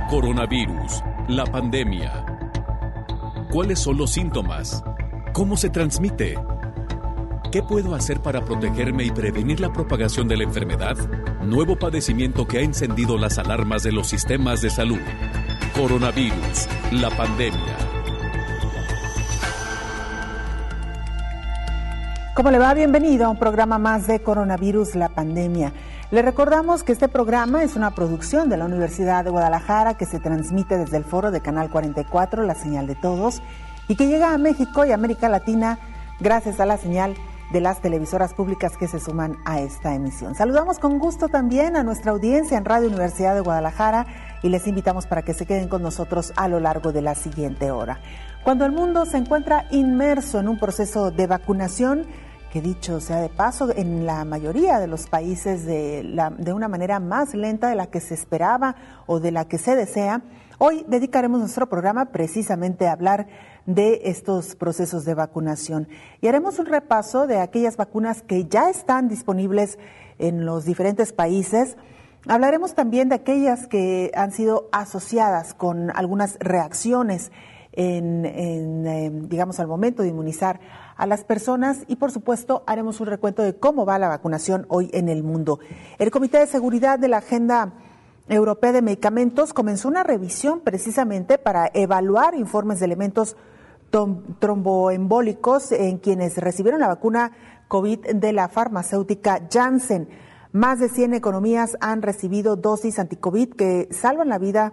Coronavirus, la pandemia. ¿Cuáles son los síntomas? ¿Cómo se transmite? ¿Qué puedo hacer para protegerme y prevenir la propagación de la enfermedad? Nuevo padecimiento que ha encendido las alarmas de los sistemas de salud. Coronavirus, la pandemia. ¿Cómo le va? Bienvenido a un programa más de Coronavirus, la pandemia. Le recordamos que este programa es una producción de la Universidad de Guadalajara que se transmite desde el foro de Canal 44, la señal de todos, y que llega a México y América Latina gracias a la señal de las televisoras públicas que se suman a esta emisión. Saludamos con gusto también a nuestra audiencia en Radio Universidad de Guadalajara y les invitamos para que se queden con nosotros a lo largo de la siguiente hora. Cuando el mundo se encuentra inmerso en un proceso de vacunación, que dicho sea de paso, en la mayoría de los países de una manera más lenta de la que se esperaba o de la que se desea, hoy dedicaremos nuestro programa precisamente a hablar de estos procesos de vacunación. Y haremos un repaso de aquellas vacunas que ya están disponibles en los diferentes países. Hablaremos también de aquellas que han sido asociadas con algunas reacciones digamos, al momento de inmunizar a las personas y, por supuesto, haremos un recuento de cómo va la vacunación hoy en el mundo. El Comité de Seguridad de la Agenda Europea de Medicamentos comenzó una revisión precisamente para evaluar informes de elementos tromboembólicos en quienes recibieron la vacuna COVID de la farmacéutica Janssen. Más de 100 economías han recibido dosis anticovid que salvan la vida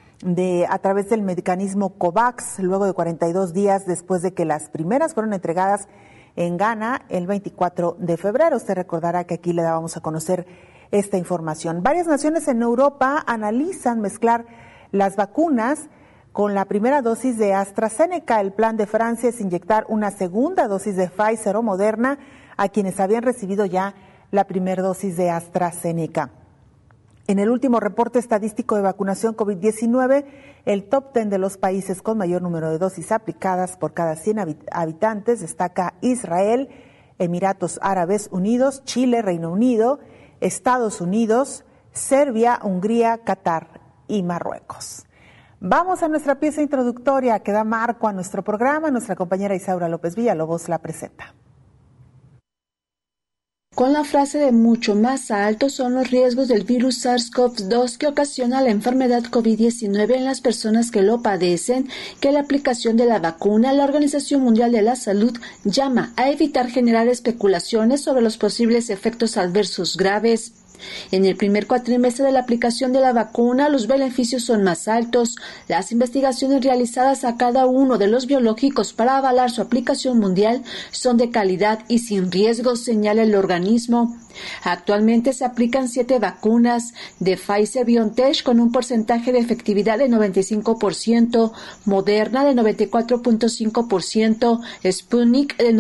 a través del mecanismo COVAX, luego de 42 días después de que las primeras fueron entregadas en Ghana el 24 de febrero. Usted recordará que aquí le dábamos a conocer esta información. Varias naciones en Europa analizan mezclar las vacunas con la primera dosis de AstraZeneca. El plan de Francia es inyectar una segunda dosis de Pfizer o Moderna a quienes habían recibido ya la primera dosis de AstraZeneca. En el último reporte estadístico de vacunación COVID-19, el top 10 de los países con mayor número de dosis aplicadas por cada 100 habitantes destaca Israel, Emiratos Árabes Unidos, Chile, Reino Unido, Estados Unidos, Serbia, Hungría, Qatar y Marruecos. Vamos a nuestra pieza introductoria que da marco a nuestro programa. Nuestra compañera Isaura López Villalobos la presenta. Con la frase de mucho más altos son los riesgos del virus SARS-CoV-2 que ocasiona la enfermedad COVID-19 en las personas que lo padecen, que la aplicación de la vacuna, la Organización Mundial de la Salud llama a evitar generar especulaciones sobre los posibles efectos adversos graves. En el primer cuatrimestre de la aplicación de la vacuna, los beneficios son más altos. Las investigaciones realizadas a cada uno de los biológicos para avalar su aplicación mundial son de calidad y sin riesgos, señala el organismo. Actualmente se aplican 7 vacunas de Pfizer-BioNTech con un porcentaje de efectividad de 95%, Moderna de 94.5%, Sputnik de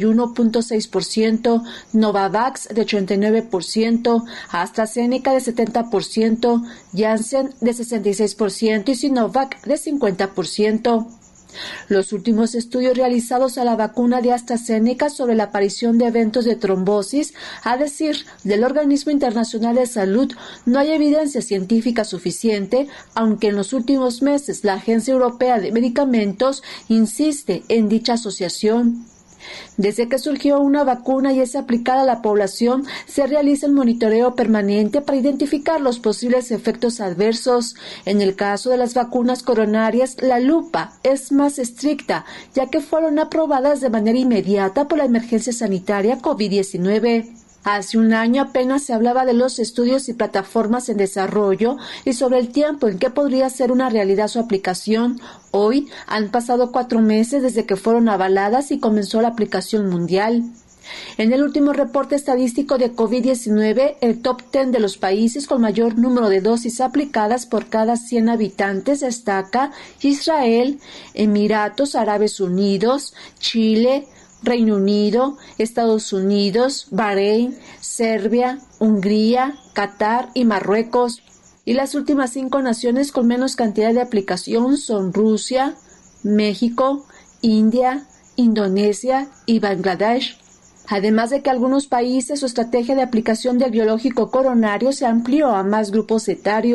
91.6%, Novavax de 89%, AstraZeneca de 70%, Janssen de 66% y Sinovac de 50%. Los últimos estudios realizados a la vacuna de AstraZeneca sobre la aparición de eventos de trombosis, a decir del Organismo Internacional de Salud, no hay evidencia científica suficiente, aunque en los últimos meses la Agencia Europea de Medicamentos insiste en dicha asociación. Desde que surgió una vacuna y es aplicada a la población, se realiza el monitoreo permanente para identificar los posibles efectos adversos. En el caso de las vacunas coronarias, la lupa es más estricta, ya que fueron aprobadas de manera inmediata por la emergencia sanitaria COVID-19. Hace un año apenas se hablaba de los estudios y plataformas en desarrollo y sobre el tiempo en que podría ser una realidad su aplicación. Hoy han pasado 4 meses desde que fueron avaladas y comenzó la aplicación mundial. En el último reporte estadístico de COVID-19, el top 10 de los países con mayor número de dosis aplicadas por cada 100 habitantes destaca Israel, Emiratos Árabes Unidos, Chile, Reino Unido, Estados Unidos, Bahrein, Serbia, Hungría, Qatar y Marruecos. Y las últimas 5 naciones con menos cantidad de aplicación son Rusia, México, India, Indonesia y Bangladesh. Además de que algunos países su estrategia de aplicación del biológico coronario se amplió a más grupos etarios.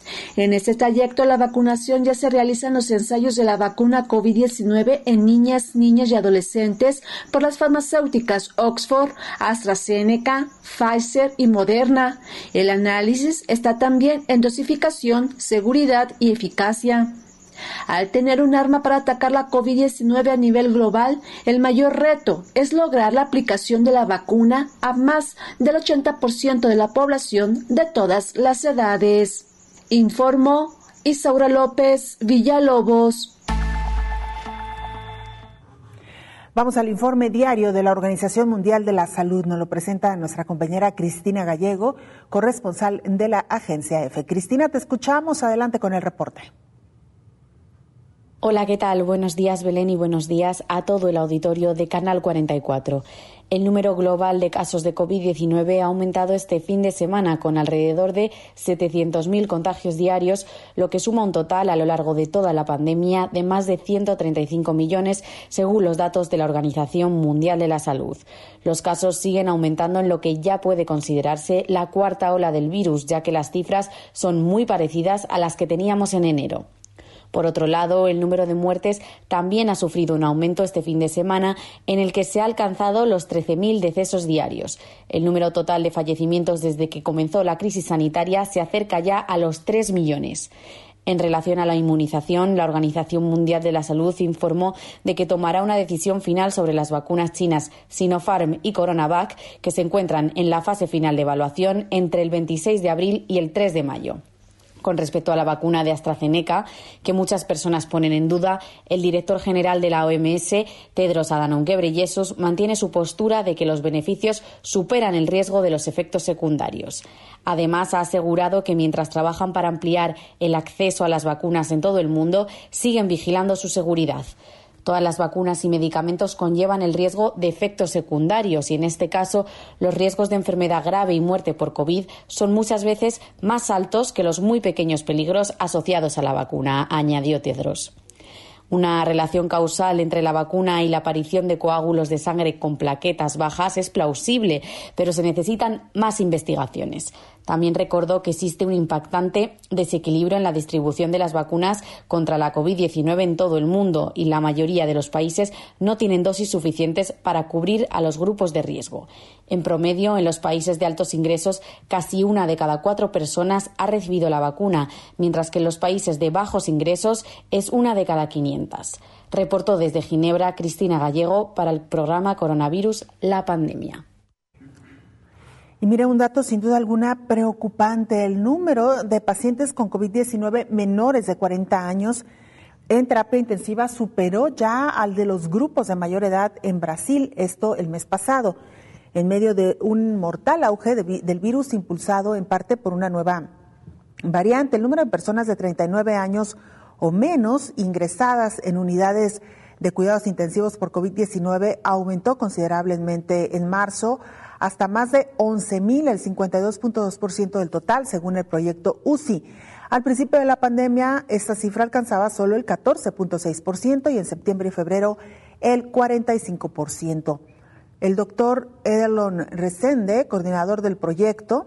En este trayecto, la vacunación ya se realizan los ensayos de la vacuna COVID-19 en niñas, niños y adolescentes por las farmacéuticas Oxford, AstraZeneca, Pfizer y Moderna. El análisis está también en dosificación, seguridad y eficacia. Al tener un arma para atacar la COVID-19 a nivel global, el mayor reto es lograr la aplicación de la vacuna a más del 80% de la población de todas las edades. Informó Isaura López Villalobos. Vamos al informe diario de la Organización Mundial de la Salud. Nos lo presenta nuestra compañera Cristina Gallego, corresponsal de la agencia EFE. Cristina, te escuchamos. Adelante con el reporte. Hola, ¿qué tal? Buenos días, Belén, y buenos días a todo el auditorio de Canal 44. El número global de casos de COVID-19 ha aumentado este fin de semana con alrededor de 700.000 contagios diarios, lo que suma un total a lo largo de toda la pandemia de más de 135 millones, según los datos de la Organización Mundial de la Salud. Los casos siguen aumentando en lo que ya puede considerarse la cuarta ola del virus, ya que las cifras son muy parecidas a las que teníamos en enero. Por otro lado, el número de muertes también ha sufrido un aumento este fin de semana, en el que se ha alcanzado los 13.000 decesos diarios. El número total de fallecimientos desde que comenzó la crisis sanitaria se acerca ya a los 3 millones. En relación a la inmunización, la Organización Mundial de la Salud informó de que tomará una decisión final sobre las vacunas chinas Sinopharm y CoronaVac, que se encuentran en la fase final de evaluación entre el 26 de abril y el 3 de mayo. Con respecto a la vacuna de AstraZeneca, que muchas personas ponen en duda, el director general de la OMS, Tedros Adhanom Ghebreyesus, mantiene su postura de que los beneficios superan el riesgo de los efectos secundarios. Además, ha asegurado que mientras trabajan para ampliar el acceso a las vacunas en todo el mundo, siguen vigilando su seguridad. Todas las vacunas y medicamentos conllevan el riesgo de efectos secundarios y, en este caso, los riesgos de enfermedad grave y muerte por COVID son muchas veces más altos que los muy pequeños peligros asociados a la vacuna, añadió Tedros. Una relación causal entre la vacuna y la aparición de coágulos de sangre con plaquetas bajas es plausible, pero se necesitan más investigaciones. También recordó que existe un impactante desequilibrio en la distribución de las vacunas contra la COVID-19 en todo el mundo y la mayoría de los países no tienen dosis suficientes para cubrir a los grupos de riesgo. En promedio, en los países de altos ingresos, casi 1 de cada 4 personas ha recibido la vacuna, mientras que en los países de bajos ingresos es 1 de cada 500. Reportó desde Ginebra Cristina Gallego para el programa Coronavirus, la pandemia. Y mira, un dato sin duda alguna preocupante: el número de pacientes con COVID-19 menores de 40 años en terapia intensiva superó ya al de los grupos de mayor edad en Brasil, esto el mes pasado, en medio de un mortal auge del virus impulsado en parte por una nueva variante. El número de personas de 39 años o menos ingresadas en unidades de cuidados intensivos por COVID-19 aumentó considerablemente en marzo, hasta más de 11,000, el 52.2% del total, según el proyecto UCI. Al principio de la pandemia, esta cifra alcanzaba solo el 14.6% y en septiembre y febrero el 45%. El doctor Ederlon Resende, coordinador del proyecto,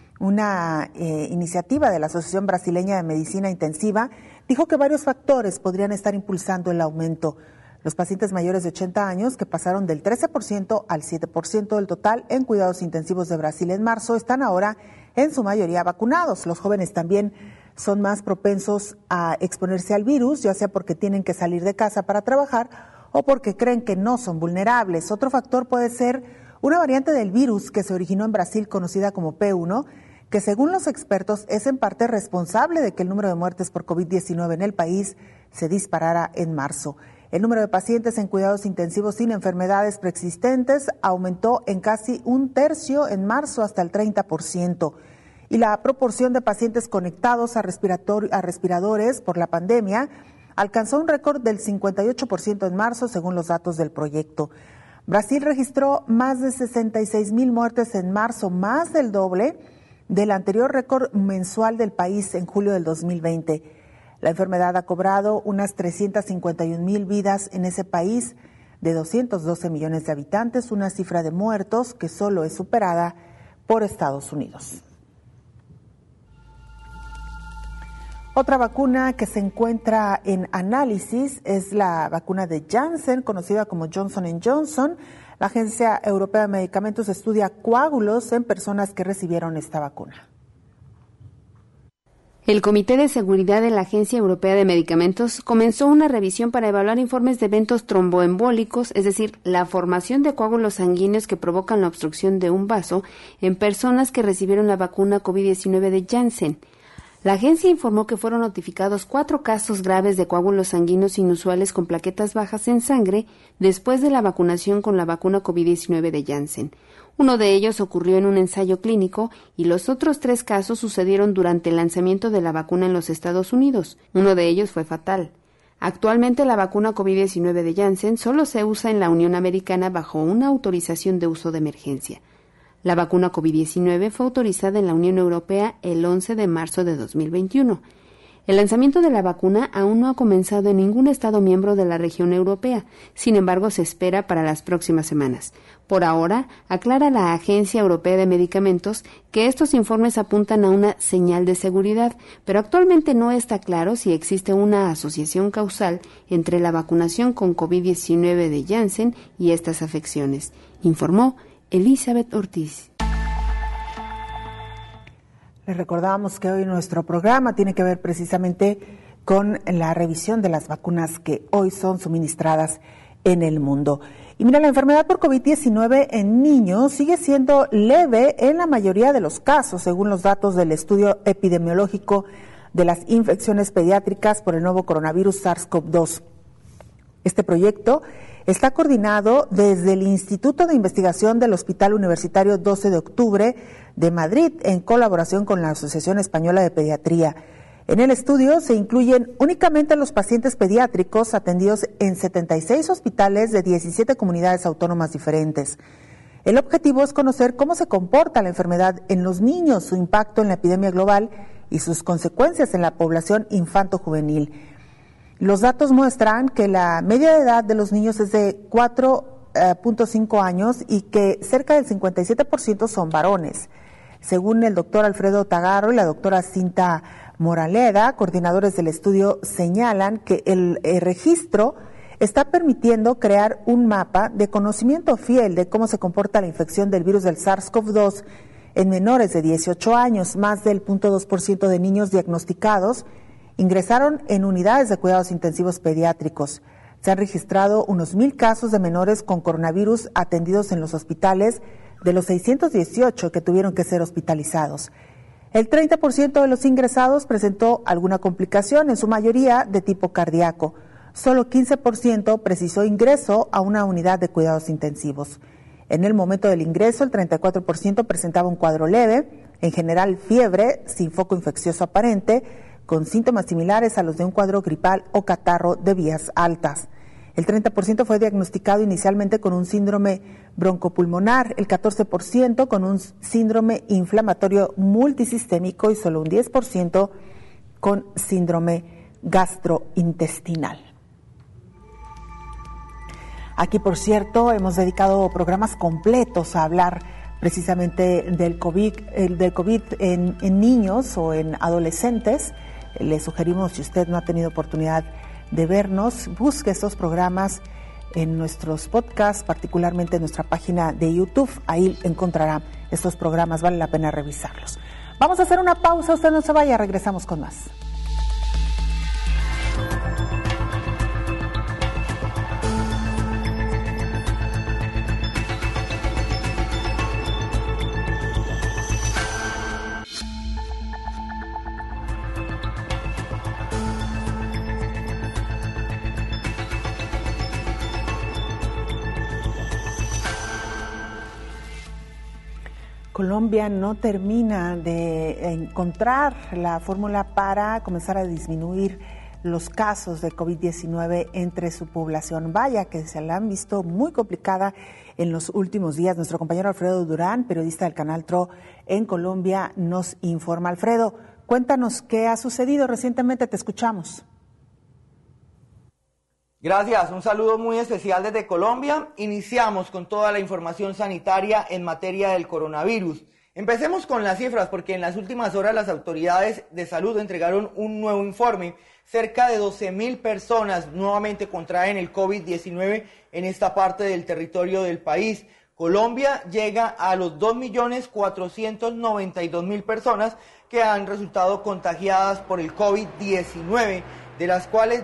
una iniciativa de la Asociación Brasileña de Medicina Intensiva, dijo que varios factores podrían estar impulsando el aumento. Los pacientes mayores de 80 años, que pasaron del 13% al 7% del total en cuidados intensivos de Brasil en marzo, están ahora en su mayoría vacunados. Los jóvenes también son más propensos a exponerse al virus, ya sea porque tienen que salir de casa para trabajar o porque creen que no son vulnerables. Otro factor puede ser una variante del virus que se originó en Brasil conocida como P1, que según los expertos es en parte responsable de que el número de muertes por COVID-19 en el país se disparara en marzo. El número de pacientes en cuidados intensivos sin enfermedades preexistentes aumentó en casi 1/3 en marzo hasta el 30%. Y la proporción de pacientes conectados a respiradores por la pandemia alcanzó un récord del 58% en marzo, según los datos del proyecto. Brasil registró más de 66,000 muertes en marzo, más del doble del anterior récord mensual del país en julio del 2020. La enfermedad ha cobrado unas 351,000 vidas en ese país de 212 millones de habitantes, una cifra de muertos que solo es superada por Estados Unidos. Otra vacuna que se encuentra en análisis es la vacuna de Janssen, conocida como Johnson & Johnson. La Agencia Europea de Medicamentos estudia coágulos en personas que recibieron esta vacuna. El Comité de Seguridad de la Agencia Europea de Medicamentos comenzó una revisión para evaluar informes de eventos tromboembólicos, es decir, la formación de coágulos sanguíneos que provocan la obstrucción de un vaso en personas que recibieron la vacuna COVID-19 de Janssen. La agencia informó que fueron notificados 4 casos graves de coágulos sanguíneos inusuales con plaquetas bajas en sangre después de la vacunación con la vacuna COVID-19 de Janssen. Uno de ellos ocurrió en un ensayo clínico y los otros 3 casos sucedieron durante el lanzamiento de la vacuna en los Estados Unidos. Uno de ellos fue fatal. Actualmente la vacuna COVID-19 de Janssen solo se usa en la Unión Americana bajo una autorización de uso de emergencia. La vacuna COVID-19 fue autorizada en la Unión Europea el 11 de marzo de 2021. El lanzamiento de la vacuna aún no ha comenzado en ningún Estado miembro de la región europea, sin embargo se espera para las próximas semanas. Por ahora, aclara la Agencia Europea de Medicamentos que estos informes apuntan a una señal de seguridad, pero actualmente no está claro si existe una asociación causal entre la vacunación con COVID-19 de Janssen y estas afecciones, informó Elizabeth Ortiz. Les recordamos que hoy nuestro programa tiene que ver precisamente con la revisión de las vacunas que hoy son suministradas en el mundo. Y mira, la enfermedad por COVID-19 en niños sigue siendo leve en la mayoría de los casos, según los datos del estudio epidemiológico de las infecciones pediátricas por el nuevo coronavirus SARS-CoV-2. Este proyecto está coordinado desde el Instituto de Investigación del Hospital Universitario 12 de Octubre de Madrid, en colaboración con la Asociación Española de Pediatría. En el estudio se incluyen únicamente los pacientes pediátricos atendidos en 76 hospitales de 17 comunidades autónomas diferentes. El objetivo es conocer cómo se comporta la enfermedad en los niños, su impacto en la epidemia global y sus consecuencias en la población infanto-juvenil. Los datos muestran que la media de edad de los niños es de 4.5 años y que cerca del 57% son varones. Según el doctor Alfredo Tagarro y la doctora Cinta Moraleda, coordinadores del estudio, señalan que el registro está permitiendo crear un mapa de conocimiento fiel de cómo se comporta la infección del virus del SARS-CoV-2 en menores de 18 años. Más del 0.2% de niños diagnosticados ingresaron en unidades de cuidados intensivos pediátricos. Se han registrado unos 1,000 casos de menores con coronavirus atendidos en los hospitales de los 618 que tuvieron que ser hospitalizados. El 30% de los ingresados presentó alguna complicación, en su mayoría de tipo cardíaco. Solo 15% precisó ingreso a una unidad de cuidados intensivos. En el momento del ingreso, el 34% presentaba un cuadro leve, en general fiebre, sin foco infeccioso aparente, con síntomas similares a los de un cuadro gripal o catarro de vías altas. El 30% fue diagnosticado inicialmente con un síndrome broncopulmonar, el 14% con un síndrome inflamatorio multisistémico y solo un 10% con síndrome gastrointestinal. Aquí, por cierto, hemos dedicado programas completos a hablar precisamente del COVID en niños o en adolescentes. Le sugerimos, si usted no ha tenido oportunidad de vernos, busque estos programas en nuestros podcasts, particularmente en nuestra página de YouTube. Ahí encontrará estos programas, vale la pena revisarlos. Vamos a hacer una pausa, usted no se vaya, regresamos con más. Colombia no termina de encontrar la fórmula para comenzar a disminuir los casos de COVID-19 entre su población. Vaya que se la han visto muy complicada en los últimos días. Nuestro compañero Alfredo Durán, periodista del Canal TRO en Colombia, nos informa. Alfredo, cuéntanos qué ha sucedido recientemente, te escuchamos. Gracias, un saludo muy especial desde Colombia. Iniciamos con toda la información sanitaria en materia del coronavirus. Empecemos con las cifras, porque en las últimas horas las autoridades de salud entregaron un nuevo informe. Cerca de 12.000 personas nuevamente contraen el COVID-19 en esta parte del territorio del país. Colombia llega a los 2.492.000 personas que han resultado contagiadas por el COVID-19, de las cuales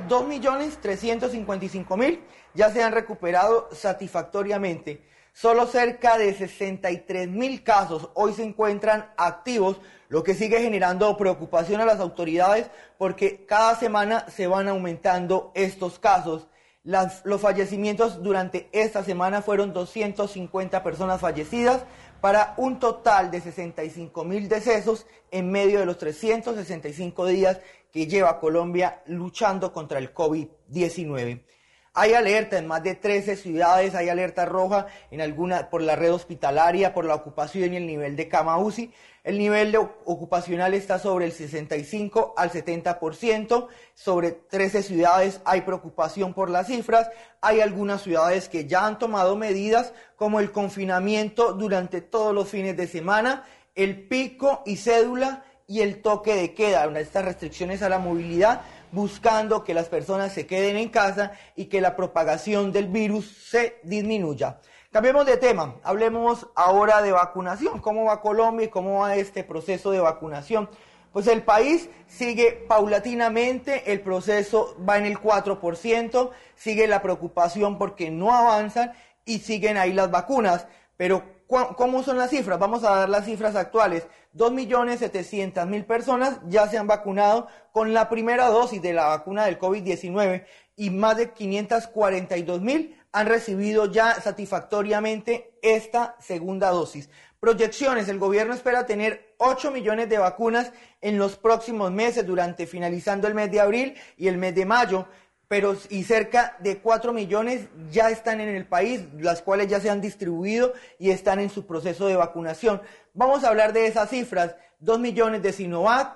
2.355.000 ya se han recuperado satisfactoriamente. Solo cerca de 63.000 casos hoy se encuentran activos, lo que sigue generando preocupación a las autoridades porque cada semana se van aumentando estos casos. Los fallecimientos durante esta semana fueron 250 personas fallecidas para un total de 65.000 decesos en medio de los 365 días que lleva Colombia luchando contra el COVID-19. Hay alerta en más de 13 ciudades, hay alerta roja en alguna por la red hospitalaria, por la ocupación y el nivel de cama UCI. El nivel ocupacional está sobre el 65 al 70%. Sobre 13 ciudades hay preocupación por las cifras. Hay algunas ciudades que ya han tomado medidas como el confinamiento durante todos los fines de semana, el pico y cédula y el toque de queda, estas restricciones a la movilidad, buscando que las personas se queden en casa y que la propagación del virus se disminuya. Cambiemos de tema, hablemos ahora de vacunación. ¿Cómo va Colombia y cómo va este proceso de vacunación? Pues el país sigue paulatinamente, el proceso va en el 4%, sigue la preocupación porque no avanzan y siguen ahí las vacunas. Pero ¿cómo son las cifras? Vamos a dar las cifras actuales. 2.700.000 personas ya se han vacunado con la primera dosis de la vacuna del COVID-19 y más de 542.000 han recibido ya satisfactoriamente esta segunda dosis. Proyecciones, el gobierno espera tener 8 millones de vacunas en los próximos meses, finalizando el mes de abril y el mes de mayo, y cerca de 4 millones ya están en el país, las cuales ya se han distribuido y están en su proceso de vacunación. Vamos a hablar de esas cifras: 2 millones de Sinovac,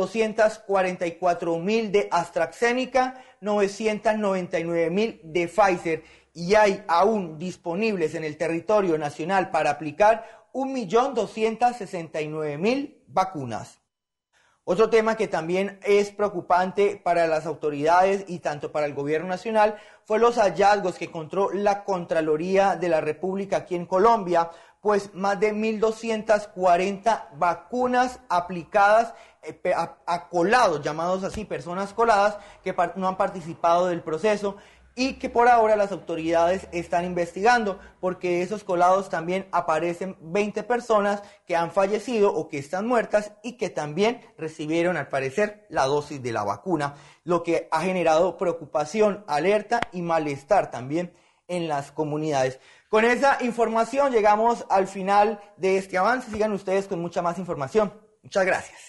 244.000 de AstraZeneca, 999.000 de Pfizer, y hay aún disponibles en el territorio nacional para aplicar 1.269.000 vacunas. Otro tema que también es preocupante para las autoridades y tanto para el gobierno nacional fue los hallazgos que encontró la Contraloría de la República aquí en Colombia, pues más de 1.240 vacunas aplicadas a colados, llamados así, personas coladas que no han participado del proceso, y que por ahora las autoridades están investigando, porque esos colados también aparecen 20 personas que han fallecido o que están muertas y que también recibieron, al parecer, la dosis de la vacuna, lo que ha generado preocupación, alerta y malestar también en las comunidades. Con esa información llegamos al final de este avance. Sigan ustedes con mucha más información. Muchas gracias.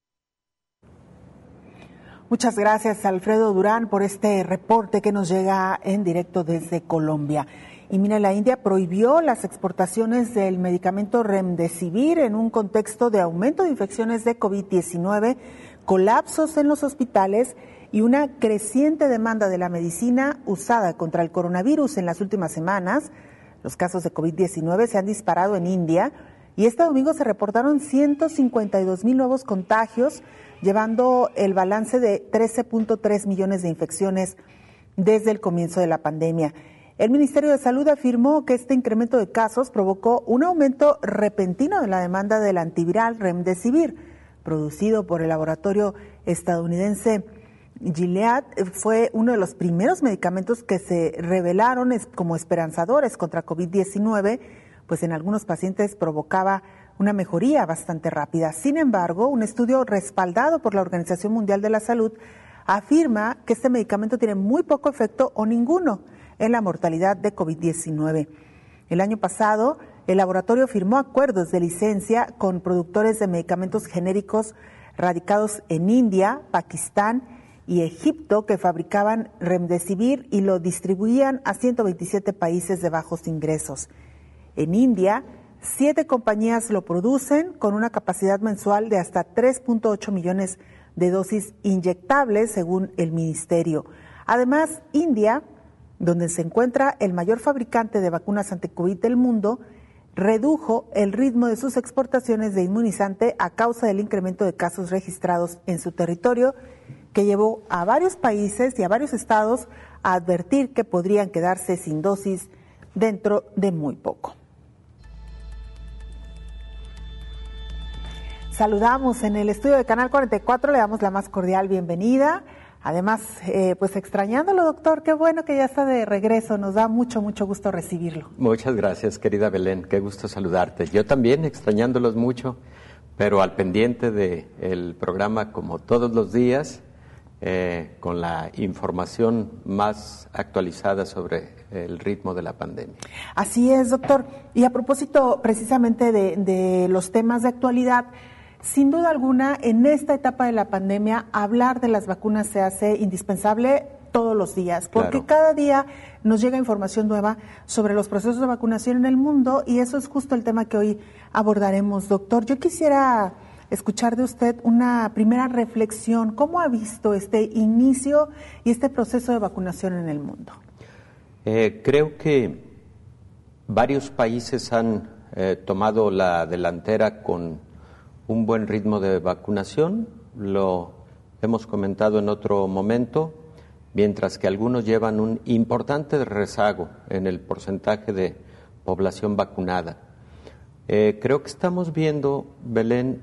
Muchas gracias, Alfredo Durán, por este reporte que nos llega en directo desde Colombia. Y mira, la India prohibió las exportaciones del medicamento Remdesivir en un contexto de aumento de infecciones de COVID-19, colapsos en los hospitales y una creciente demanda de la medicina usada contra el coronavirus. En las últimas semanas, los casos de COVID-19 se han disparado en India y este domingo se reportaron 152.000 nuevos contagios, llevando el balance de 13.3 millones de infecciones desde el comienzo de la pandemia. El Ministerio de Salud afirmó que este incremento de casos provocó un aumento repentino de la demanda del antiviral Remdesivir, producido por el laboratorio estadounidense Gilead. Fue uno de los primeros medicamentos que se revelaron como esperanzadores contra COVID-19, pues en algunos pacientes provocaba una mejoría bastante rápida. Sin embargo, un estudio respaldado por la Organización Mundial de la Salud afirma que este medicamento tiene muy poco efecto o ninguno en la mortalidad de COVID-19. El año pasado, el laboratorio firmó acuerdos de licencia con productores de medicamentos genéricos radicados en India, Pakistán y Egipto que fabricaban Remdesivir y lo distribuían a 127 países de bajos ingresos. En India, 7 compañías lo producen con una capacidad mensual de hasta 3.8 millones de dosis inyectables, según el ministerio. Además, India, donde se encuentra el mayor fabricante de vacunas anti-COVID del mundo, redujo el ritmo de sus exportaciones de inmunizante a causa del incremento de casos registrados en su territorio, que llevó a varios países y a varios estados a advertir que podrían quedarse sin dosis dentro de muy poco. Saludamos en el estudio de Canal 44, le damos la más cordial bienvenida. Además, pues extrañándolo, doctor, qué bueno que ya está de regreso, nos da mucho gusto recibirlo. Muchas gracias, querida Belén, qué gusto saludarte. Yo también extrañándolos mucho, pero al pendiente del programa como todos los días, con la información más actualizada sobre el ritmo de la pandemia. Así es, doctor. Y a propósito precisamente de los temas de actualidad, sin duda alguna, en esta etapa de la pandemia, hablar de las vacunas se hace indispensable todos los días, porque cada día nos llega información nueva sobre los procesos de vacunación en el mundo y eso es justo el tema que hoy abordaremos, doctor. Yo quisiera escuchar de usted una primera reflexión. ¿Cómo ha visto este inicio y este proceso de vacunación en el mundo? Creo que varios países han tomado la delantera con un buen ritmo de vacunación, lo hemos comentado en otro momento, mientras que algunos llevan un importante rezago en el porcentaje de población vacunada. Creo que estamos viendo, Belén,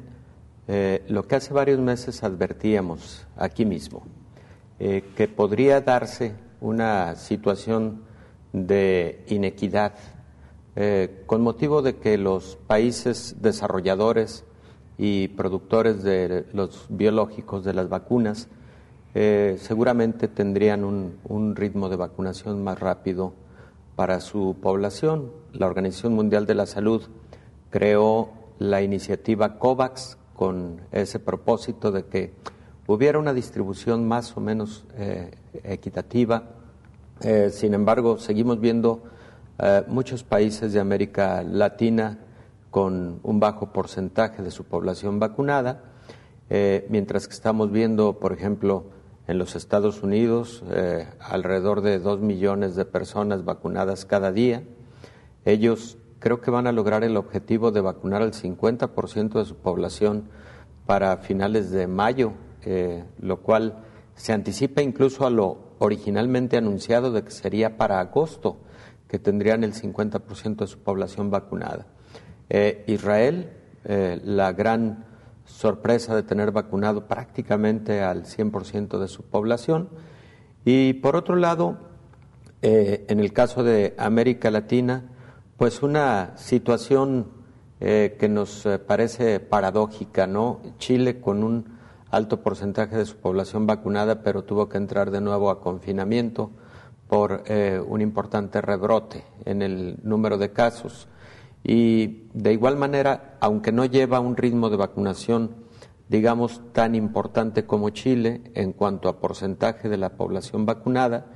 lo que hace varios meses advertíamos aquí mismo, que podría darse una situación de inequidad con motivo de que los países desarrolladores y productores de los biológicos de las vacunas seguramente tendrían un ritmo de vacunación más rápido para su población. La Organización Mundial de la Salud creó la iniciativa COVAX con ese propósito de que hubiera una distribución más o menos equitativa. Sin embargo, seguimos viendo muchos países de América Latina con un bajo porcentaje de su población vacunada, mientras que estamos viendo, por ejemplo, en los Estados Unidos, alrededor de 2 millones de personas vacunadas cada día. Ellos creo que van a lograr el objetivo de vacunar al 50% de su población para finales de mayo, lo cual se anticipa incluso a lo originalmente anunciado de que sería para agosto, que tendrían el 50% de su población vacunada. Israel, la gran sorpresa de tener vacunado prácticamente al 100% de su población. Y por otro lado, en el caso de América Latina, pues una situación que nos parece paradójica, ¿no? Chile con un alto porcentaje de su población vacunada, pero tuvo que entrar de nuevo a confinamiento por un importante rebrote en el número de casos. Y de igual manera, aunque no lleva un ritmo de vacunación, digamos, tan importante como Chile en cuanto a porcentaje de la población vacunada,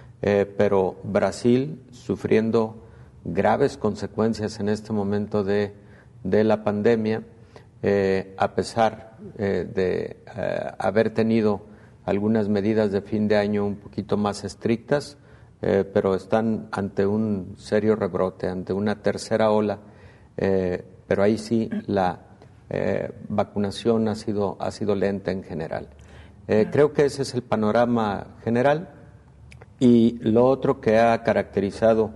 pero Brasil sufriendo graves consecuencias en este momento de la pandemia, a pesar de haber tenido algunas medidas de fin de año un poquito más estrictas, pero están ante un serio rebrote, ante una tercera ola, pero ahí sí la vacunación ha sido lenta en general. Creo que ese es el panorama general, y lo otro que ha caracterizado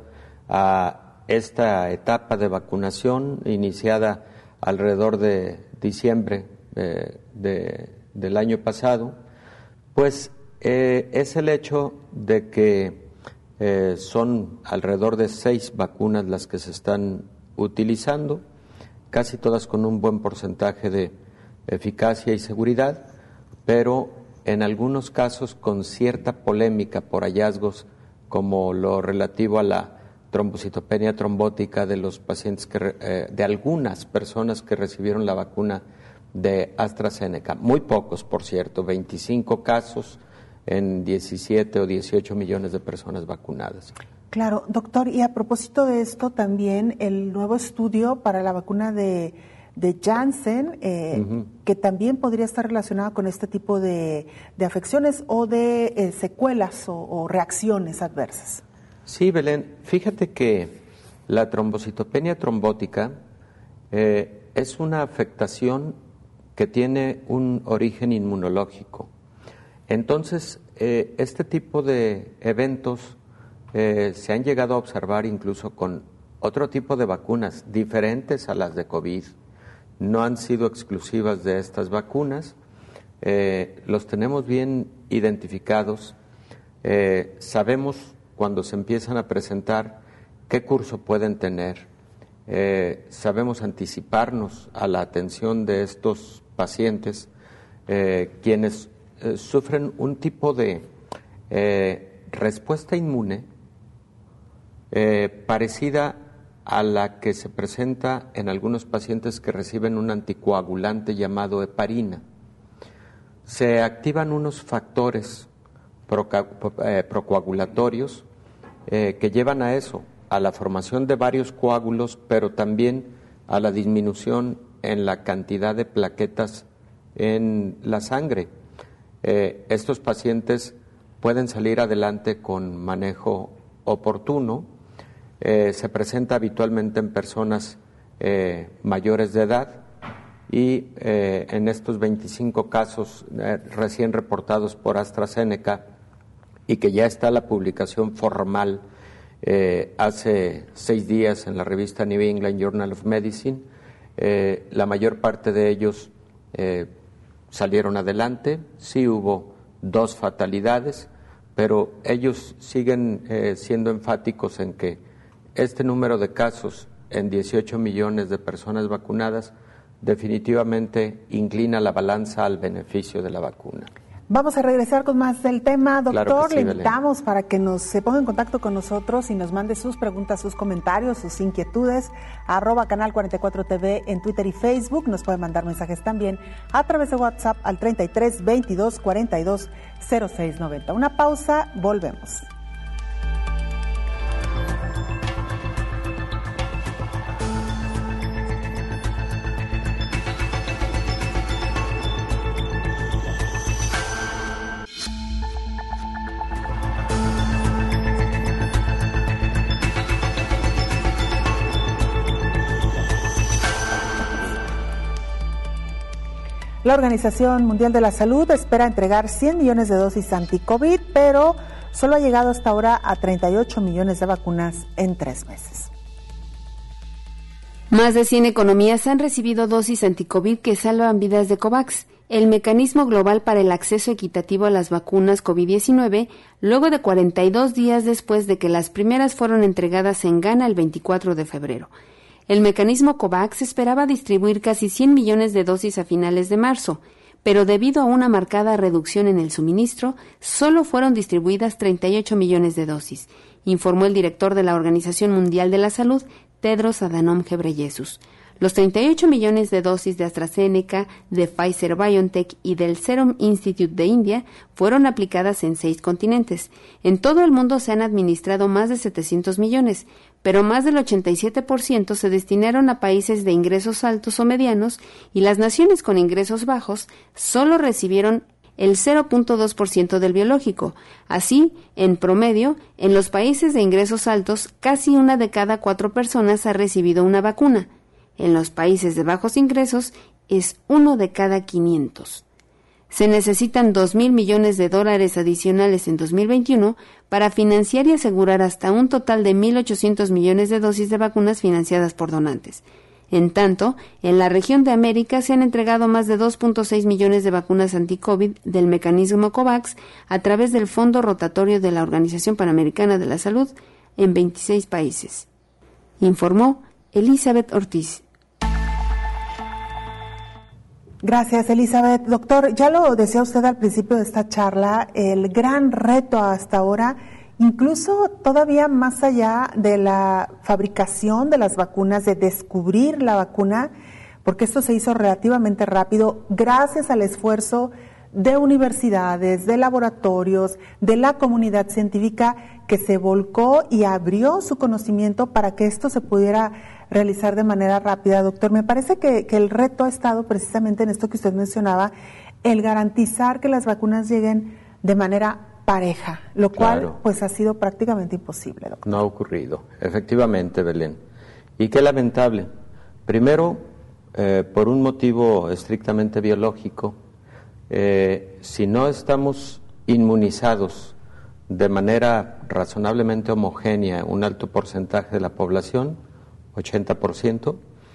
a esta etapa de vacunación iniciada alrededor de diciembre del año pasado, pues es el hecho de que son alrededor de 6 vacunas las que se están utilizando, casi todas con un buen porcentaje de eficacia y seguridad, pero en algunos casos con cierta polémica por hallazgos como lo relativo a la trombocitopenia trombótica de los pacientes de algunas personas que recibieron la vacuna de AstraZeneca, muy pocos por cierto, 25 casos en 17 o 18 millones de personas vacunadas. Claro, doctor, y a propósito de esto también el nuevo estudio para la vacuna de Janssen, que también podría estar relacionada con este tipo de afecciones o de secuelas o reacciones adversas. Sí, Belén, fíjate que La trombocitopenia trombótica es una afectación que tiene un origen inmunológico. Entonces, este tipo de eventos se han llegado a observar incluso con otro tipo de vacunas diferentes a las de COVID. No han sido exclusivas de estas vacunas. Los tenemos bien identificados. Sabemos cuando se empiezan a presentar qué curso pueden tener. Sabemos anticiparnos a la atención de estos pacientes, quienes sufren un tipo de respuesta inmune parecida a la que se presenta en algunos pacientes que reciben un anticoagulante llamado heparina. Se activan unos factores procoagulatorios que llevan a eso, a la formación de varios coágulos, pero también a la disminución en la cantidad de plaquetas en la sangre. Estos pacientes pueden salir adelante con manejo oportuno. Se presenta habitualmente en personas mayores de edad y en estos 25 casos recién reportados por AstraZeneca y que ya está la publicación formal hace 6 días en la revista New England Journal of Medicine, la mayor parte de ellos salieron adelante. Sí hubo 2 fatalidades, pero ellos siguen siendo enfáticos en que este número de casos en 18 millones de personas vacunadas definitivamente inclina la balanza al beneficio de la vacuna. Vamos a regresar con más del tema. Doctor, claro que sí, le invitamos para que se ponga en contacto con nosotros y nos mande sus preguntas, sus comentarios, sus inquietudes, @Canal 44 TV en Twitter y Facebook. Nos puede mandar mensajes también a través de WhatsApp al 33 22 42 06 90. Una pausa, volvemos. La Organización Mundial de la Salud espera entregar 100 millones de dosis anti-COVID, pero solo ha llegado hasta ahora a 38 millones de vacunas en 3 meses. Más de 100 economías han recibido dosis anti-COVID que salvan vidas de COVAX, el mecanismo global para el acceso equitativo a las vacunas COVID-19, luego de 42 días después de que las primeras fueron entregadas en Ghana el 24 de febrero. El mecanismo COVAX esperaba distribuir casi 100 millones de dosis a finales de marzo, pero debido a una marcada reducción en el suministro, solo fueron distribuidas 38 millones de dosis, informó el director de la Organización Mundial de la Salud, Tedros Adhanom Ghebreyesus. Los 38 millones de dosis de AstraZeneca, de Pfizer-BioNTech y del Serum Institute de India fueron aplicadas en 6 continentes. En todo el mundo se han administrado más de 700 millones, pero más del 87% se destinaron a países de ingresos altos o medianos y las naciones con ingresos bajos solo recibieron el 0.2% del biológico. Así, en promedio, en los países de ingresos altos, casi 1 de cada 4 personas ha recibido una vacuna. En los países de bajos ingresos es 1 de cada 500. Se necesitan $2,000 millones adicionales en 2021 para financiar y asegurar hasta un total de 1.800 millones de dosis de vacunas financiadas por donantes. En tanto, en la región de América se han entregado más de 2.6 millones de vacunas anti-COVID del mecanismo COVAX a través del Fondo Rotatorio de la Organización Panamericana de la Salud en 26 países. Informó Elizabeth Ortiz. Gracias, Elizabeth. Doctor, ya lo decía usted al principio de esta charla, el gran reto hasta ahora, incluso todavía más allá de la fabricación de las vacunas, de descubrir la vacuna, porque esto se hizo relativamente rápido gracias al esfuerzo de universidades, de laboratorios, de la comunidad científica que se volcó y abrió su conocimiento para que esto se pudiera realizar de manera rápida. Doctor, me parece que el reto ha estado precisamente en esto que usted mencionaba, el garantizar que las vacunas lleguen de manera pareja, lo cual Claro. pues ha sido prácticamente imposible, doctor. No ha ocurrido, efectivamente, Belén. Y qué lamentable. Primero, por un motivo estrictamente biológico, si no estamos inmunizados de manera razonablemente homogénea, un alto porcentaje de la población, 80%,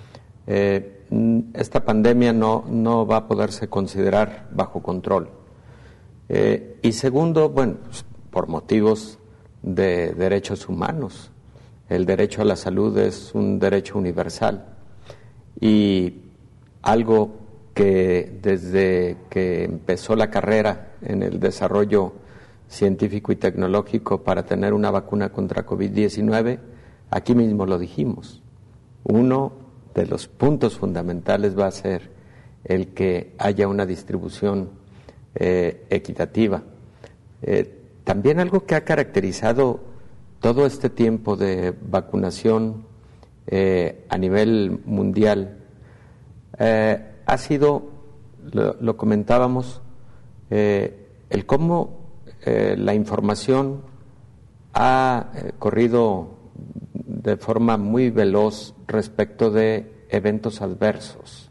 esta pandemia no va a poderse considerar bajo control. Y segundo, bueno, pues, por motivos de derechos humanos. El derecho a la salud es un derecho universal y algo que desde que empezó la carrera en el desarrollo científico y tecnológico para tener una vacuna contra COVID-19, aquí mismo lo dijimos. Uno de los puntos fundamentales va a ser el que haya una distribución equitativa. También algo que ha caracterizado todo este tiempo de vacunación a nivel mundial ha sido, lo comentábamos, el cómo la información ha corrido de forma muy veloz respecto de eventos adversos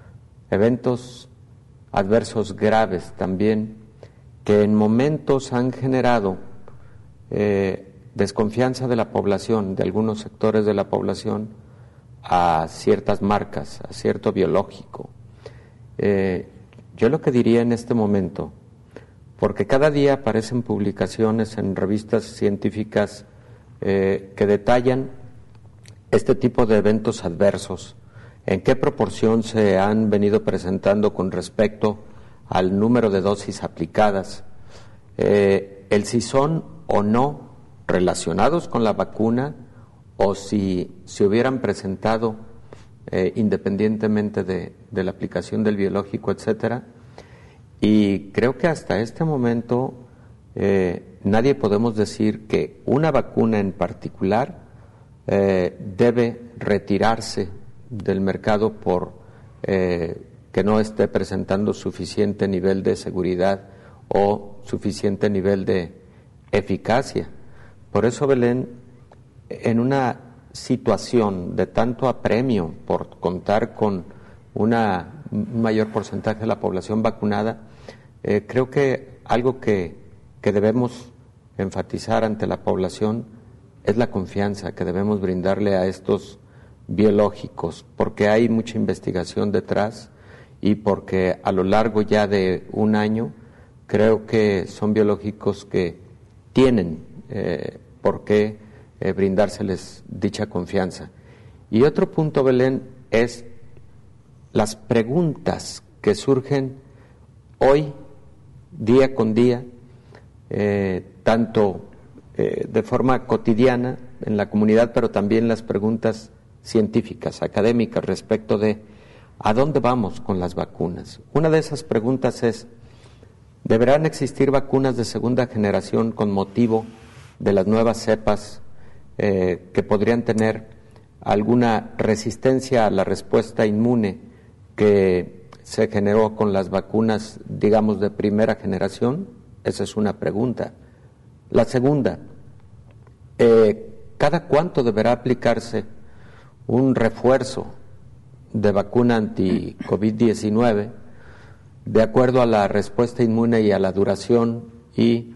graves también, que en momentos han generado desconfianza de la población, de algunos sectores de la población, a ciertas marcas, a cierto biológico. Yo lo que diría en este momento, porque cada día aparecen publicaciones en revistas científicas que detallan este tipo de eventos adversos, en qué proporción se han venido presentando con respecto al número de dosis aplicadas, el si son o no relacionados con la vacuna o si se hubieran presentado independientemente de la aplicación del biológico, etcétera. Y creo que hasta este momento nadie podemos decir que una vacuna en particular debe retirarse del mercado por que no esté presentando suficiente nivel de seguridad o suficiente nivel de eficacia. Por eso, Belén, en una situación de tanto apremio por contar con un mayor porcentaje de la población vacunada, creo que algo que debemos enfatizar ante la población es la confianza que debemos brindarle a estos biológicos, porque hay mucha investigación detrás y porque a lo largo ya de un año creo que son biológicos que tienen por qué brindárseles dicha confianza. Y otro punto, Belén, es las preguntas que surgen hoy, día con día, tanto de forma cotidiana en la comunidad, pero también las preguntas científicas, académicas, respecto de ¿a dónde vamos con las vacunas? Una de esas preguntas es, ¿deberán existir vacunas de segunda generación con motivo de las nuevas cepas que podrían tener alguna resistencia a la respuesta inmune que se generó con las vacunas, digamos, de primera generación? Esa es una pregunta. La segunda, ¿cada cuánto deberá aplicarse un refuerzo de vacuna anti-COVID-19 de acuerdo a la respuesta inmune y a la duración y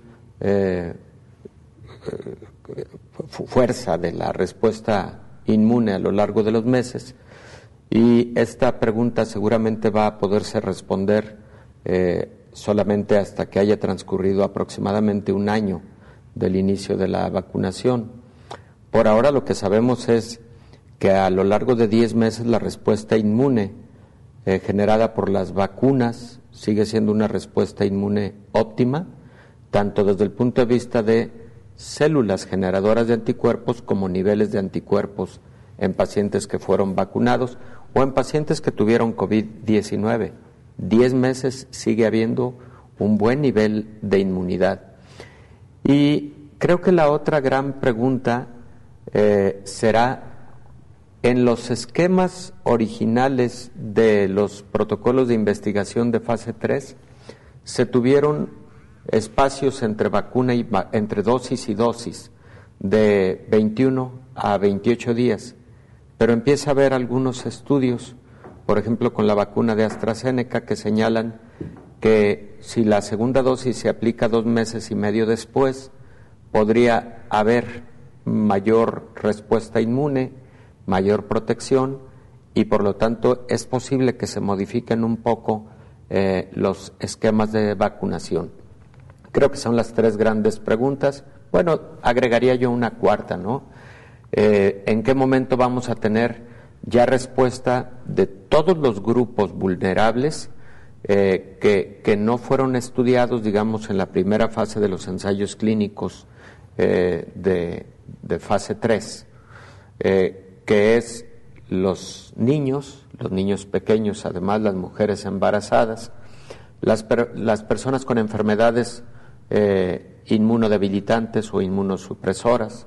fuerza de la respuesta inmune a lo largo de los meses? Y esta pregunta seguramente va a poderse responder solamente hasta que haya transcurrido aproximadamente un año del inicio de la vacunación. Por ahora lo que sabemos es que a lo largo de 10 meses la respuesta inmune generada por las vacunas sigue siendo una respuesta inmune óptima, tanto desde el punto de vista de células generadoras de anticuerpos como niveles de anticuerpos en pacientes que fueron vacunados o en pacientes que tuvieron COVID-19. 10 meses sigue habiendo un buen nivel de inmunidad. Y creo que la otra gran pregunta será, en los esquemas originales de los protocolos de investigación de fase 3, se tuvieron espacios entre vacuna y entre dosis y dosis de 21 a 28 días, pero empieza a haber algunos estudios, por ejemplo con la vacuna de AstraZeneca, que señalan que si la segunda dosis se aplica 2 meses y medio después, podría haber mayor respuesta inmune, mayor protección, y por lo tanto es posible que se modifiquen un poco los esquemas de vacunación. Creo que son las 3 grandes preguntas. Bueno, agregaría yo una cuarta, ¿no? ¿En qué momento vamos a tener ya respuesta de todos los grupos vulnerables que no fueron estudiados, digamos, en la primera fase de los ensayos clínicos de fase 3, que es los niños pequeños, además las mujeres embarazadas, las personas con enfermedades inmunodebilitantes o inmunosupresoras,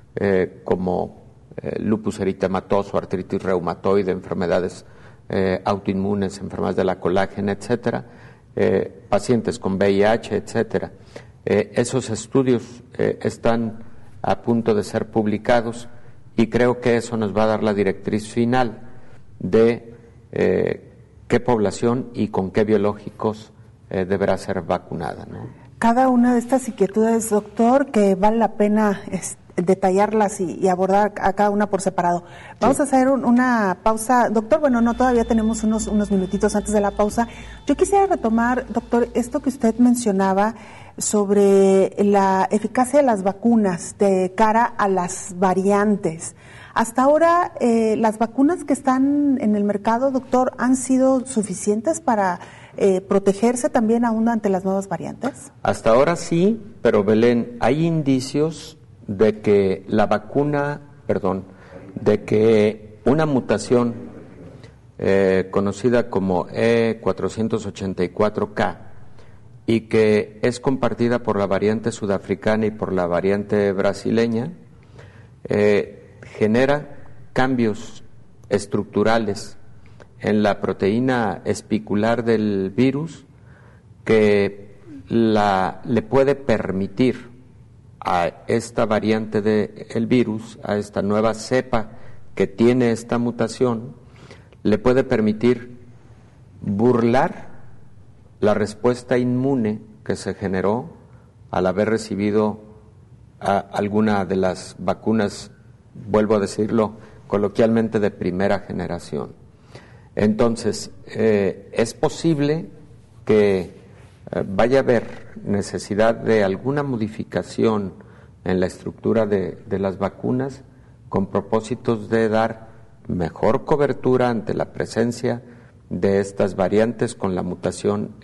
como lupus eritematoso, artritis reumatoide, enfermedades autoinmunes, enfermedades de la colágena, etcétera, pacientes con VIH, etcétera. Esos estudios están a punto de ser publicados y creo que eso nos va a dar la directriz final de qué población y con qué biológicos deberá ser vacunada, ¿no? Cada una de estas inquietudes, doctor, que vale la pena detallarlas y abordar a cada una por separado. Vamos a hacer una pausa. Doctor, bueno, no, todavía tenemos unos minutitos antes de la pausa. Yo quisiera retomar, doctor, esto que usted mencionaba sobre la eficacia de las vacunas de cara a las variantes. Hasta ahora, ¿las vacunas que están en el mercado, doctor, han sido suficientes para protegerse también aún ante las nuevas variantes? Hasta ahora sí, pero Belén, hay indicios de que de que una mutación conocida como E484K y que es compartida por la variante sudafricana y por la variante brasileña, genera cambios estructurales en la proteína espicular del virus que le puede permitir a esta variante del virus, a esta nueva cepa que tiene esta mutación, le puede permitir burlar la respuesta inmune que se generó al haber recibido alguna de las vacunas, vuelvo a decirlo coloquialmente, de primera generación. Entonces, es posible que vaya a haber necesidad de alguna modificación en la estructura de las vacunas con propósitos de dar mejor cobertura ante la presencia de estas variantes con la mutación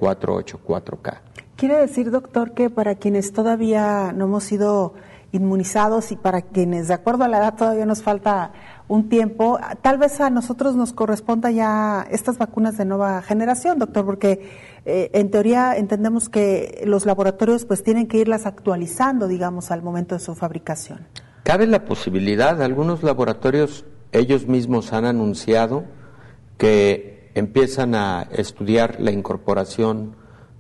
E484K. ¿Quiere decir, doctor, que para quienes todavía no hemos sido inmunizados y para quienes, de acuerdo a la edad, todavía nos falta un tiempo, tal vez a nosotros nos corresponda ya estas vacunas de nueva generación, doctor, porque en teoría entendemos que los laboratorios pues tienen que irlas actualizando, digamos, al momento de su fabricación? Cabe la posibilidad, algunos laboratorios ellos mismos han anunciado que empiezan a estudiar la incorporación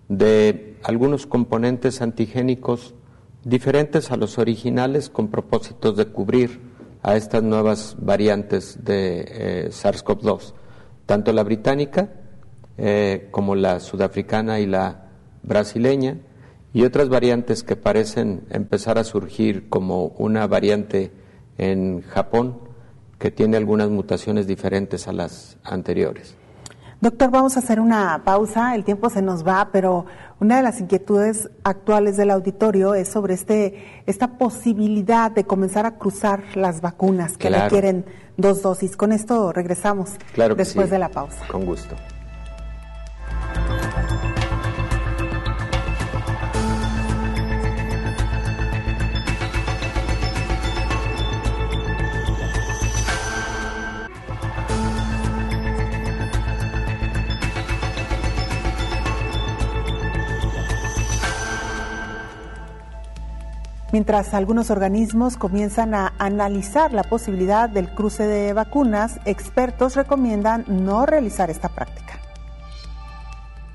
de algunos componentes antigénicos diferentes a los originales con propósitos de cubrir a estas nuevas variantes de SARS-CoV-2, tanto la británica como la sudafricana y la brasileña, y otras variantes que parecen empezar a surgir, como una variante en Japón que tiene algunas mutaciones diferentes a las anteriores. Doctor, vamos a hacer una pausa, el tiempo se nos va, pero una de las inquietudes actuales del auditorio es sobre esta posibilidad de comenzar a cruzar las vacunas que requieren 2 dosis. Con esto regresamos después de la pausa. Con gusto. Mientras algunos organismos comienzan a analizar la posibilidad del cruce de vacunas, expertos recomiendan no realizar esta práctica.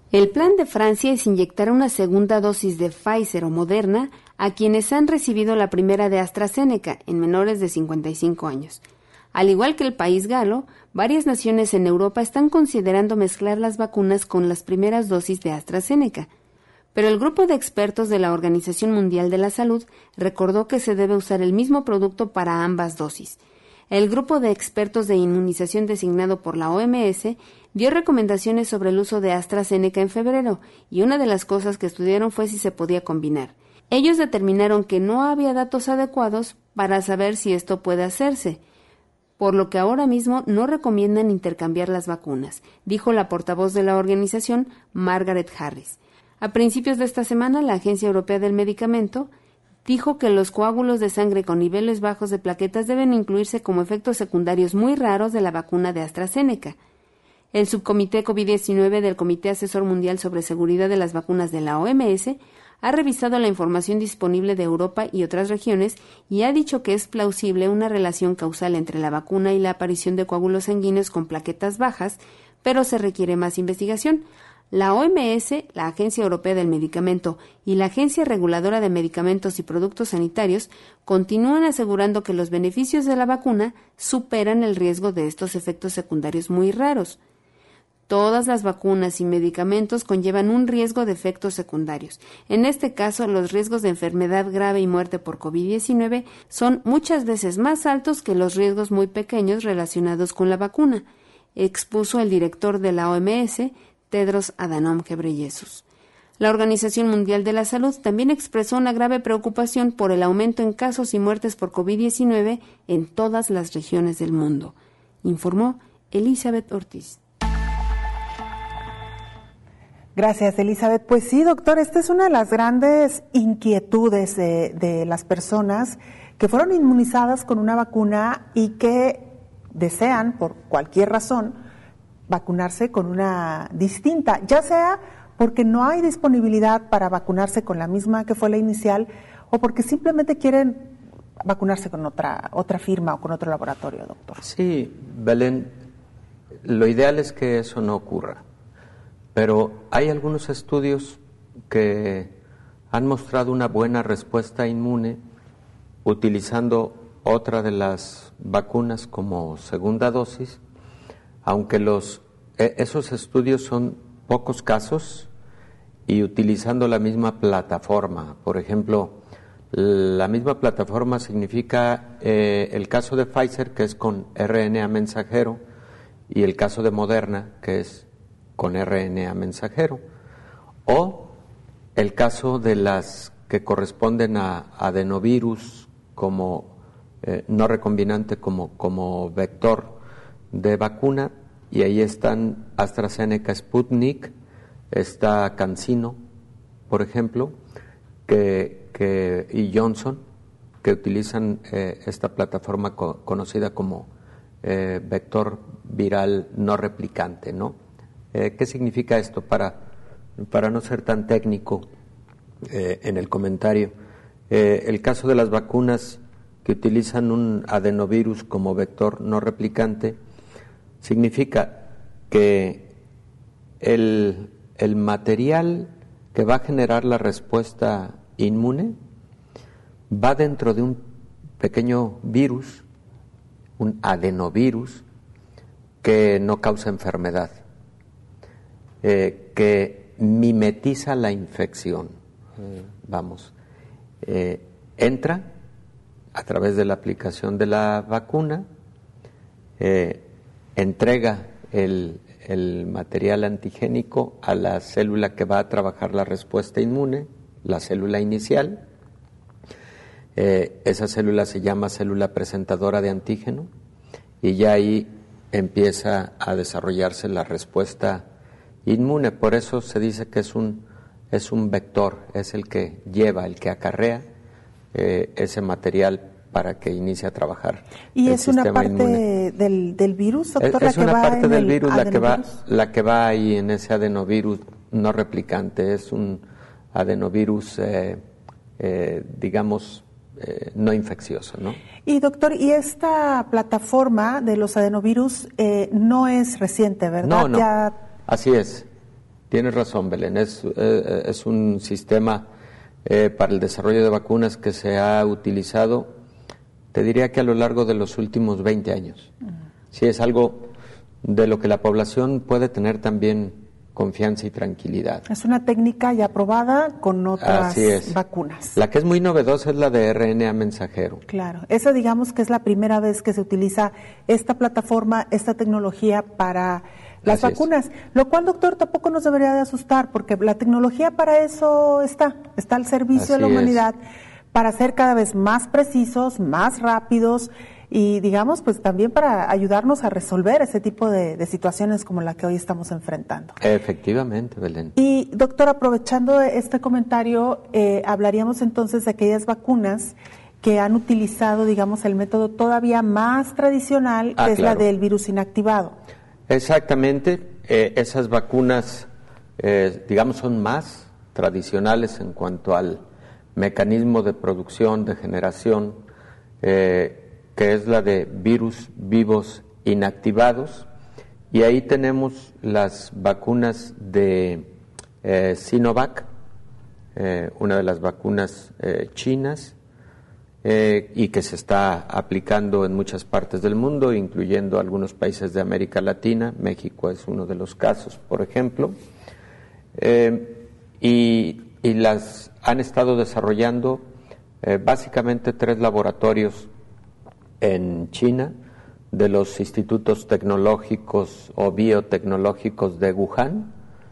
El plan de Francia es inyectar una segunda dosis de Pfizer o Moderna a quienes han recibido la primera de AstraZeneca en menores de 55 años. Al igual que el país galo, varias naciones en Europa están considerando mezclar las vacunas con las primeras dosis de AstraZeneca. Pero el grupo de expertos de la Organización Mundial de la Salud recordó que se debe usar el mismo producto para ambas dosis. El grupo de expertos de inmunización designado por la OMS dio recomendaciones sobre el uso de AstraZeneca en febrero, y una de las cosas que estudiaron fue si se podía combinar. Ellos determinaron que no había datos adecuados para saber si esto puede hacerse, por lo que ahora mismo no recomiendan intercambiar las vacunas, dijo la portavoz de la organización, Margaret Harris. A principios de esta semana, la Agencia Europea del Medicamento dijo que los coágulos de sangre con niveles bajos de plaquetas deben incluirse como efectos secundarios muy raros de la vacuna de AstraZeneca. El subcomité COVID-19 del Comité Asesor Mundial sobre Seguridad de las Vacunas de la OMS ha revisado la información disponible de Europa y otras regiones y ha dicho que es plausible una relación causal entre la vacuna y la aparición de coágulos sanguíneos con plaquetas bajas, pero se requiere más investigación. La OMS, la Agencia Europea del Medicamento y la Agencia Reguladora de Medicamentos y Productos Sanitarios continúan asegurando que los beneficios de la vacuna superan el riesgo de estos efectos secundarios muy raros. Todas las vacunas y medicamentos conllevan un riesgo de efectos secundarios. En este caso, los riesgos de enfermedad grave y muerte por COVID-19 son muchas veces más altos que los riesgos muy pequeños relacionados con la vacuna, expuso el director de la OMS, Tedros Adhanom Ghebreyesus. La Organización Mundial de la Salud también expresó una grave preocupación por el aumento en casos y muertes por COVID-19 en todas las regiones del mundo, informó Elizabeth Ortiz. Gracias, Elizabeth. Pues sí, doctor, esta es una de las grandes inquietudes de las personas que fueron inmunizadas con una vacuna y que desean, por cualquier razón, vacunarse con una distinta, ya sea porque no hay disponibilidad para vacunarse con la misma que fue la inicial o porque simplemente quieren vacunarse con otra firma o con otro laboratorio, doctor. Sí, Belén, lo ideal es que eso no ocurra. Pero hay algunos estudios que han mostrado una buena respuesta inmune utilizando otra de las vacunas como segunda dosis, aunque esos estudios son pocos casos y utilizando la misma plataforma. Por ejemplo, la misma plataforma significa el caso de Pfizer, que es con RNA mensajero, y el caso de Moderna, que es con RNA mensajero, o el caso de las que corresponden a adenovirus como no recombinante como vector de vacuna, y ahí están AstraZeneca, Sputnik, está CanSino, por ejemplo, y Johnson, que utilizan esta plataforma conocida como vector viral no replicante, ¿no? ¿Qué significa esto? Para no ser tan técnico en el comentario, el caso de las vacunas que utilizan un adenovirus como vector no replicante significa que el material que va a generar la respuesta inmune va dentro de un pequeño virus, un adenovirus, que no causa enfermedad, que mimetiza la infección. Entra a través de la aplicación de la vacuna, entrega el material antigénico a la célula que va a trabajar la respuesta inmune, la célula inicial. Esa célula se llama célula presentadora de antígeno y ya ahí empieza a desarrollarse la respuesta inmune. Por eso se dice que es un vector, es el que lleva, el que acarrea ese material para que inicie a trabajar. ¿Y es una parte del virus, doctor? Es una parte del virus la que va ahí en ese adenovirus no replicante. Es un adenovirus, digamos, no infeccioso, ¿no? Y doctor, y esta plataforma de los adenovirus no es reciente, ¿verdad? No, así es. Tienes razón, Belén. Es un sistema para el desarrollo de vacunas que se ha utilizado, te diría que a lo largo de los últimos 20 años. Sí, es algo de lo que la población puede tener también confianza y tranquilidad. Es una técnica ya probada con otras vacunas. La que es muy novedosa es la de RNA mensajero. Claro, esa digamos que es la primera vez que se utiliza esta plataforma, esta tecnología para las vacunas, lo cual, doctor, tampoco nos debería de asustar, porque la tecnología para eso está al servicio de la humanidad, para ser cada vez más precisos, más rápidos y, digamos, pues también para ayudarnos a resolver ese tipo de situaciones como la que hoy estamos enfrentando. Efectivamente, Belén. Y, doctor, aprovechando este comentario, hablaríamos entonces de aquellas vacunas que han utilizado, digamos, el método todavía más tradicional, que es la del virus inactivado. Exactamente, esas vacunas, digamos, son más tradicionales en cuanto al mecanismo de producción, de generación, que es la de virus vivos inactivados, y ahí tenemos las vacunas de Sinovac, una de las vacunas chinas, y que se está aplicando en muchas partes del mundo, incluyendo algunos países de América Latina. México es uno de los casos, por ejemplo, y las han estado desarrollando básicamente 3 laboratorios en China, de los institutos tecnológicos o biotecnológicos de Wuhan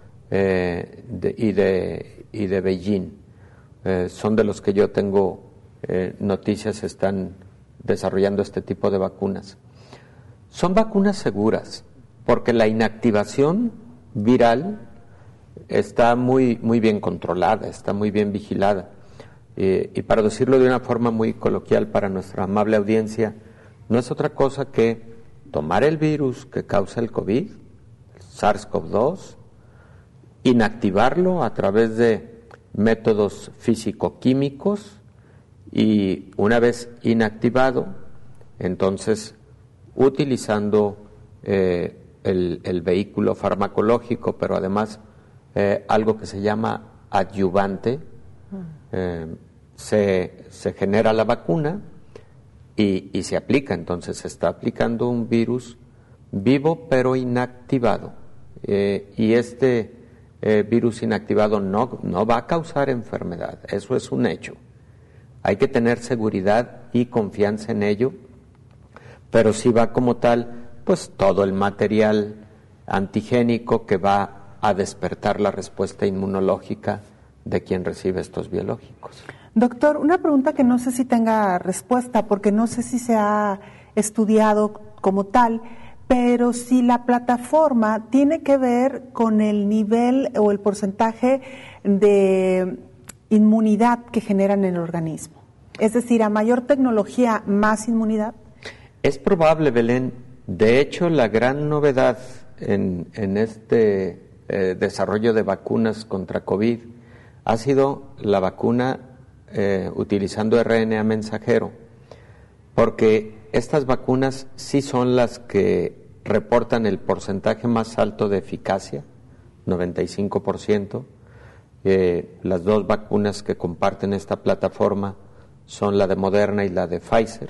y de Beijing. Son de los que yo tengo noticias, están desarrollando este tipo de vacunas. Son vacunas seguras, porque la inactivación viral está muy bien controlada, está muy bien vigilada. Y para decirlo de una forma muy coloquial para nuestra amable audiencia, no es otra cosa que tomar el virus que causa el COVID, el SARS-CoV-2, inactivarlo a través de métodos físico-químicos, y una vez inactivado, entonces utilizando el vehículo farmacológico, pero además algo que se llama adyuvante, se genera la vacuna y se aplica. Entonces se está aplicando un virus vivo pero inactivado, y este virus inactivado no va a causar enfermedad, eso es un hecho. Hay que tener seguridad y confianza en ello, pero sí va como tal, pues todo el material antigénico que va a despertar la respuesta inmunológica de quien recibe estos biológicos. Doctor, una pregunta que no sé si tenga respuesta, porque no sé si se ha estudiado como tal, pero si la plataforma tiene que ver con el nivel o el porcentaje de inmunidad que generan en el organismo. Es decir, a mayor tecnología, más inmunidad. Es probable, Belén. De hecho, la gran novedad en este desarrollo de vacunas contra COVID ha sido la vacuna utilizando RNA mensajero, porque estas vacunas sí son las que reportan el porcentaje más alto de eficacia, 95%. Las 2 vacunas que comparten esta plataforma son la de Moderna y la de Pfizer.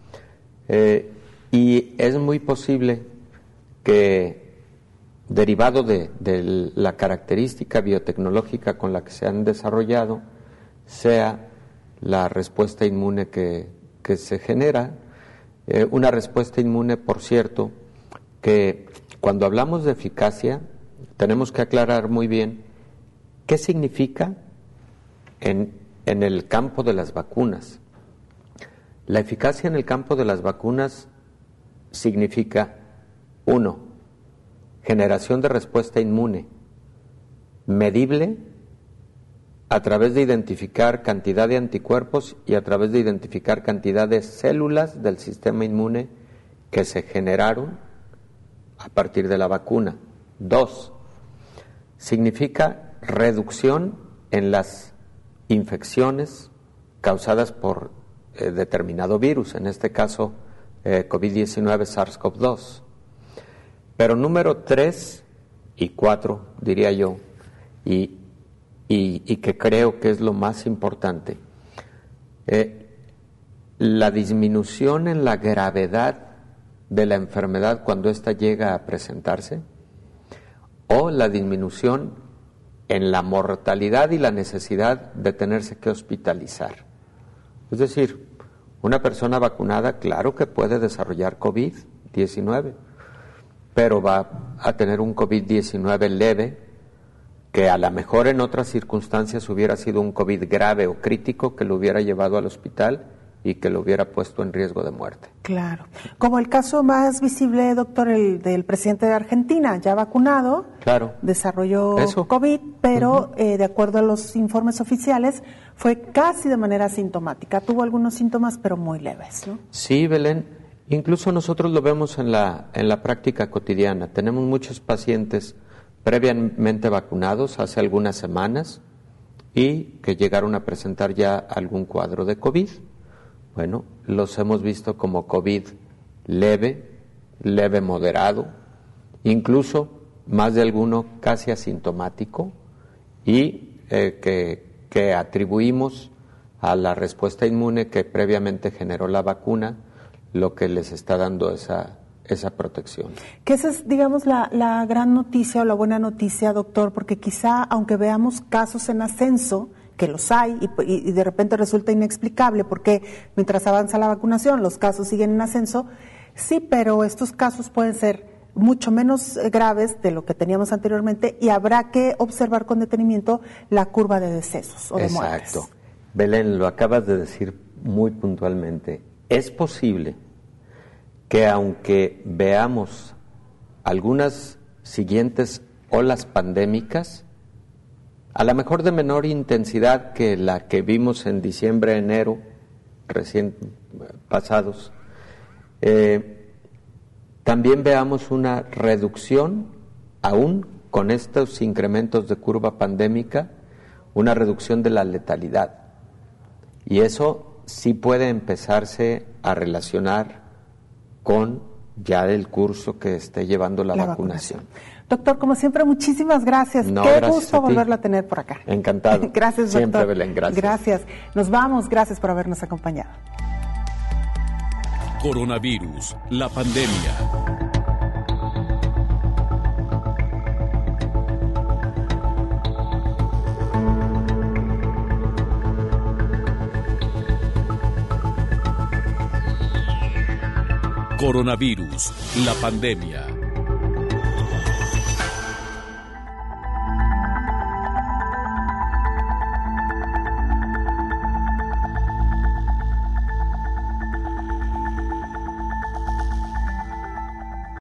Y es muy posible que, derivado de la característica biotecnológica con la que se han desarrollado, sea la respuesta inmune que se genera. Una respuesta inmune, por cierto, que cuando hablamos de eficacia tenemos que aclarar muy bien qué significa en el campo de las vacunas. La eficacia en el campo de las vacunas significa, 1, generación de respuesta inmune, medible a través de identificar cantidad de anticuerpos y a través de identificar cantidad de células del sistema inmune que se generaron a partir de la vacuna. 2, significa reducción en las infecciones causadas por determinado virus, en este caso COVID-19, SARS-CoV-2. Pero número 3 y 4, diría yo, y que creo que es lo más importante, la disminución en la gravedad de la enfermedad cuando ésta llega a presentarse, o la disminución en la mortalidad y la necesidad de tenerse que hospitalizar. Es decir, una persona vacunada, claro que puede desarrollar COVID-19, pero va a tener un COVID-19 leve, que a lo mejor en otras circunstancias hubiera sido un COVID grave o crítico que lo hubiera llevado al hospital y que lo hubiera puesto en riesgo de muerte. Claro. Como el caso más visible, doctor, el del presidente de Argentina, ya vacunado, claro, desarrolló COVID, pero de acuerdo a los informes oficiales, fue casi de manera asintomática. Tuvo algunos síntomas, pero muy leves, ¿no? Sí, Belén. Incluso nosotros lo vemos en la práctica cotidiana. Tenemos muchos pacientes previamente vacunados hace algunas semanas y que llegaron a presentar ya algún cuadro de COVID. Bueno, los hemos visto como COVID leve moderado, incluso más de alguno casi asintomático, y que atribuimos a la respuesta inmune que previamente generó la vacuna, lo que les está dando esa protección. Que esa es, digamos, la gran noticia o la buena noticia, doctor, porque quizá, aunque veamos casos en ascenso, que los hay y de repente resulta inexplicable porque mientras avanza la vacunación los casos siguen en ascenso, sí, pero estos casos pueden ser mucho menos graves de lo que teníamos anteriormente y habrá que observar con detenimiento la curva de decesos o de muertes. Exacto. Belén, lo acabas de decir muy puntualmente. Es posible que aunque veamos algunas siguientes olas pandémicas, a lo mejor de menor intensidad que la que vimos en diciembre, enero, recién pasados, también veamos una reducción, aún con estos incrementos de curva pandémica, una reducción de la letalidad. Y eso sí puede empezarse a relacionar con ya el curso que esté llevando la vacunación. Doctor, como siempre, muchísimas gracias. No, Qué gracias gusto volverlo a tener por acá. Encantado. Gracias, doctor. Siempre, Belén, gracias. Gracias. Nos vamos. Gracias por habernos acompañado. Coronavirus, la pandemia. Coronavirus, la pandemia.